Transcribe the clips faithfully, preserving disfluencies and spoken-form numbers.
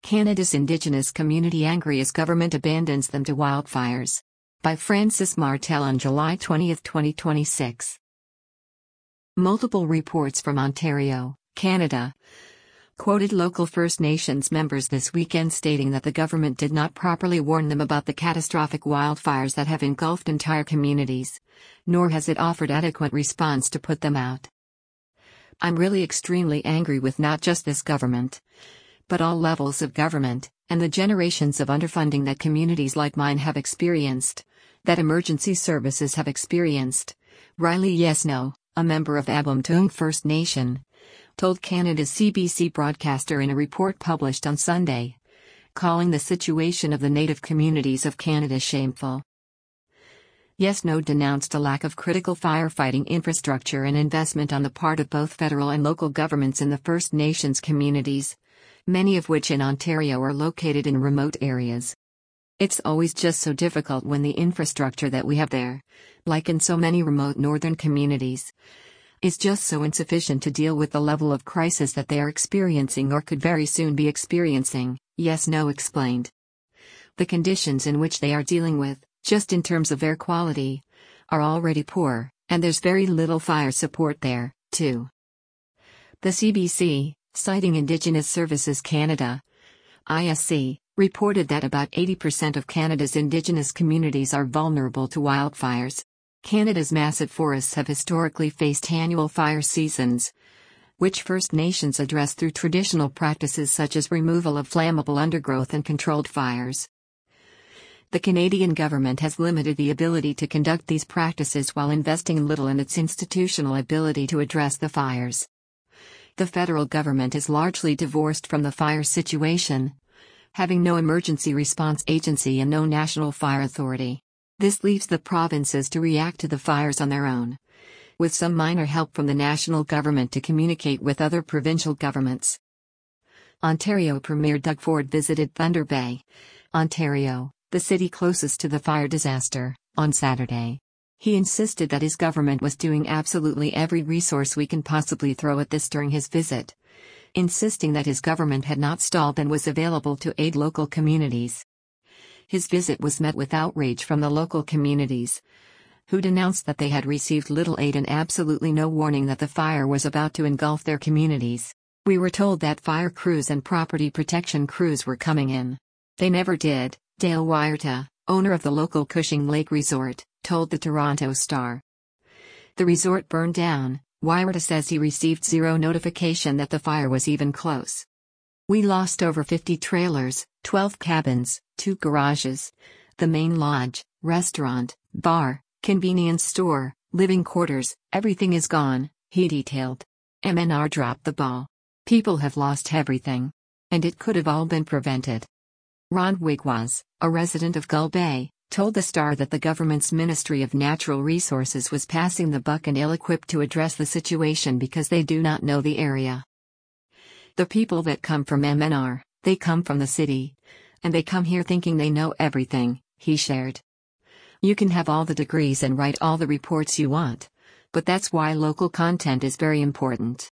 Canada's Indigenous community angry as government abandons them to wildfires. By Francis Martel on July twentieth, twenty twenty-six. Multiple reports from Ontario, Canada, quoted local First Nations members this weekend stating that the government did not properly warn them about the catastrophic wildfires that have engulfed entire communities, nor has it offered adequate response to put them out. I'm really extremely angry with not just this government, but all levels of government, and the generations of underfunding that communities like mine have experienced, that emergency services have experienced, Riley Yesno, a member of Abomtung First Nation, told Canada's C B C broadcaster in a report published on Sunday, calling the situation of the Native communities of Canada shameful. Yesno denounced a lack of critical firefighting infrastructure and investment on the part of both federal and local governments in the First Nations communities, many of which in Ontario are located in remote areas. It's always just so difficult when the infrastructure that we have there, like in so many remote northern communities, is just so insufficient to deal with the level of crisis that they are experiencing or could very soon be experiencing, Yesno explained. The conditions in which they are dealing with, just in terms of air quality, are already poor, and there's very little fire support there, too. The C B C, citing Indigenous Services Canada, I S C, reported that about eighty percent of Canada's Indigenous communities are vulnerable to wildfires. Canada's massive forests have historically faced annual fire seasons, which First Nations address through traditional practices such as removal of flammable undergrowth and controlled fires. The Canadian government has limited the ability to conduct these practices while investing little in its institutional ability to address the fires. The federal government is largely divorced from the fire situation, having no emergency response agency and no national fire authority. This leaves the provinces to react to the fires on their own, with some minor help from the national government to communicate with other provincial governments. Ontario Premier Doug Ford visited Thunder Bay, Ontario, the city closest to the fire disaster, on Saturday. He insisted that his government was doing absolutely every resource we can possibly throw at this during his visit, insisting that his government had not stalled and was available to aid local communities. His visit was met with outrage from the local communities, who denounced that they had received little aid and absolutely no warning that the fire was about to engulf their communities. We were told that fire crews and property protection crews were coming in. They never did, Dale Wyerta, owner of the local Cushing Lake Resort, told the Toronto Star. The resort burned down. Wyerta says he received zero notification that the fire was even close. We lost over fifty trailers, twelve cabins, two garages, the main lodge, restaurant, bar, convenience store, living quarters, everything is gone, he detailed. M N R dropped the ball. People have lost everything. And it could have all been prevented. Ron Wigwas, a resident of Gull Bay, told the Star that the government's Ministry of Natural Resources was passing the buck and ill-equipped to address the situation because they do not know the area. The people that come from M N R, they come from the city, and they come here thinking they know everything, he shared. You can have all the degrees and write all the reports you want, but that's why local content is very important.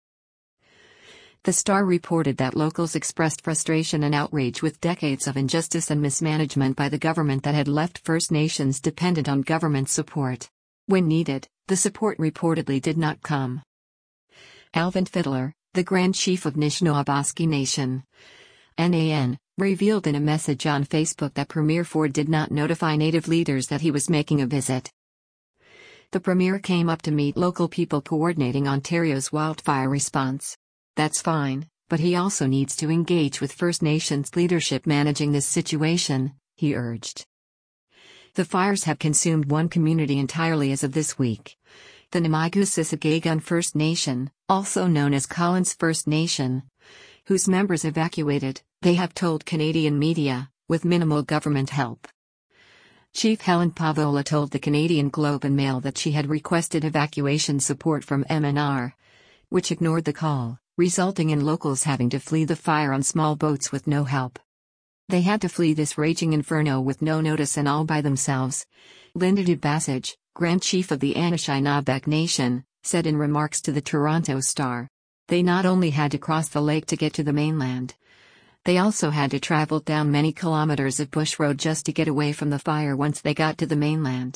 The Star reported that locals expressed frustration and outrage with decades of injustice and mismanagement by the government that had left First Nations dependent on government support. When needed, the support reportedly did not come. Alvin Fiddler, the Grand Chief of Nishnawabasky Nation, N A N, revealed in a message on Facebook that Premier Ford did not notify Native leaders that he was making a visit. The Premier came up to meet local people coordinating Ontario's wildfire response. That's fine, but he also needs to engage with First Nations leadership managing this situation, he urged. The fires have consumed one community entirely as of this week. The Namagu-Sissegagon First Nation, also known as Collins First Nation, whose members evacuated, they have told Canadian media, with minimal government help. Chief Helen Pavola told the Canadian Globe and Mail that she had requested evacuation support from M N R, which ignored the call, resulting in locals having to flee the fire on small boats with no help. They had to flee this raging inferno with no notice and all by themselves, Linda DeBassage, Grand Chief of the Anishinaabe Nation, said in remarks to the Toronto Star. They not only had to cross the lake to get to the mainland, They also had to travel down many kilometers of bush road just to get away from the fire once they got to the mainland.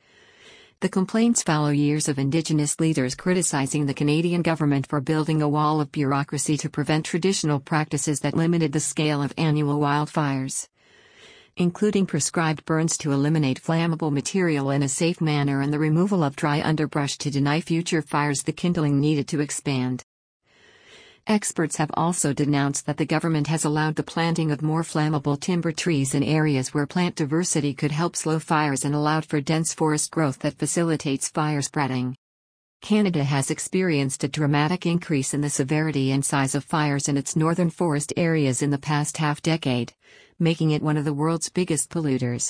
The complaints follow years of Indigenous leaders criticizing the Canadian government for building a wall of bureaucracy to prevent traditional practices that limited the scale of annual wildfires, including prescribed burns to eliminate flammable material in a safe manner and the removal of dry underbrush to deny future fires the kindling needed to expand. Experts have also denounced that the government has allowed the planting of more flammable timber trees in areas where plant diversity could help slow fires and allowed for dense forest growth that facilitates fire spreading. Canada has experienced a dramatic increase in the severity and size of fires in its northern forest areas in the past half-decade, making it one of the world's biggest polluters.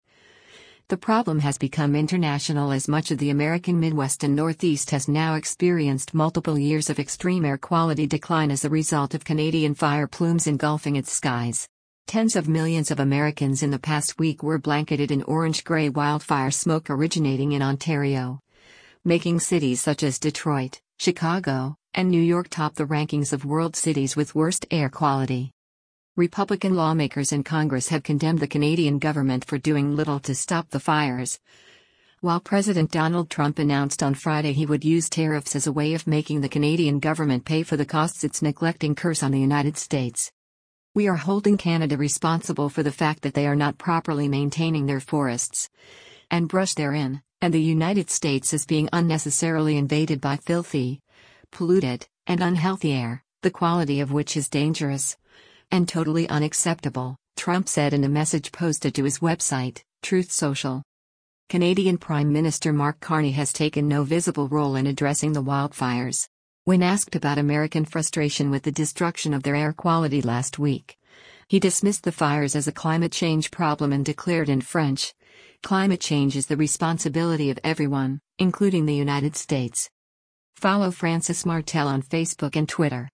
The problem has become international as much of the American Midwest and Northeast has now experienced multiple years of extreme air quality decline as a result of Canadian fire plumes engulfing its skies. Tens of millions of Americans in the past week were blanketed in orange-gray wildfire smoke originating in Ontario, making cities such as Detroit, Chicago, and New York top the rankings of world cities with worst air quality. Republican lawmakers in Congress have condemned the Canadian government for doing little to stop the fires, while President Donald Trump announced on Friday he would use tariffs as a way of making the Canadian government pay for the costs it's neglecting curse on the United States. We are holding Canada responsible for the fact that they are not properly maintaining their forests and brush therein, and the United States is being unnecessarily invaded by filthy, polluted, and unhealthy air, the quality of which is dangerous and totally unacceptable, Trump said in a message posted to his website, Truth Social. Canadian Prime Minister Mark Carney has taken no visible role in addressing the wildfires. When asked about American frustration with the destruction of their air quality last week, he dismissed the fires as a climate change problem and declared in French, "Climate change is the responsibility of everyone, including the United States." Follow Francis Martel on Facebook and Twitter.